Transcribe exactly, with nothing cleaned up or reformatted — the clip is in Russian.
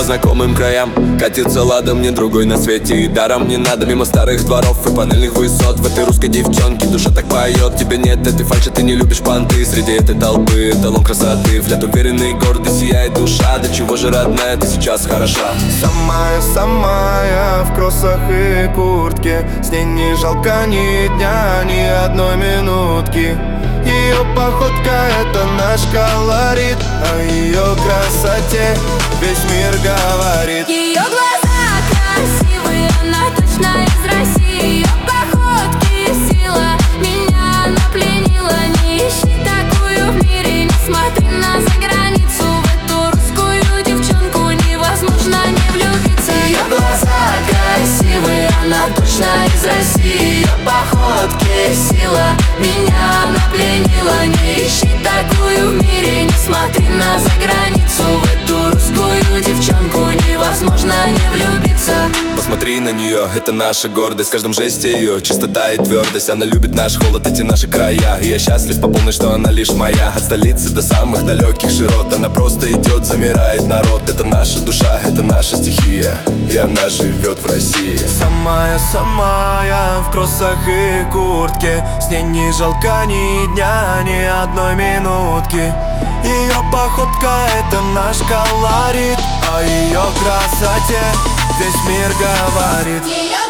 знакомым краям. Катится ладом, мне другой на свете, и даром не надо мимо старых дворов и панельных высот. В этой русской девчонке душа так поет. Тебе нет этой фальши, ты не любишь понты. Среди этой толпы эталон красоты. Взгляд уверенный, гордый, сияет душа. Да чего же, родная, ты сейчас хороша. Самая, самая в кроссах и куртке. С ней не жалко ни дня, ни одной минутки. Ее походка — это наш колорит, о ее красоте весь мир говорит. Ее глаза красивые, она точно из России. Ее походки сила, меня она пленила. Не ищи такую в мире, не смотри на заграницу. В эту русскую девчонку невозможно не влюбиться. Ее глаза красивые, она точно из России. Ее походки сила, меня она пленила. Не ищи такую в мире, не смотри на заграницу. В эту русскую девчонку невозможно не влюбиться. Посмотри на нее, это наша гордость. В каждом жесте ее чистота и твердость. Она любит наш холод, эти наши края. И я счастлив по полной, что она лишь моя. От столицы до самых далеких широт. Она просто идет, замирает народ. Это наша душа, это наша стихия, и она живет в России. Самая-самая в кроссах и куртке. С ней не жалко ни дня, ни одной минутки. Ее походка — это наш колорит, о ее красоте весь мир говорит. Ее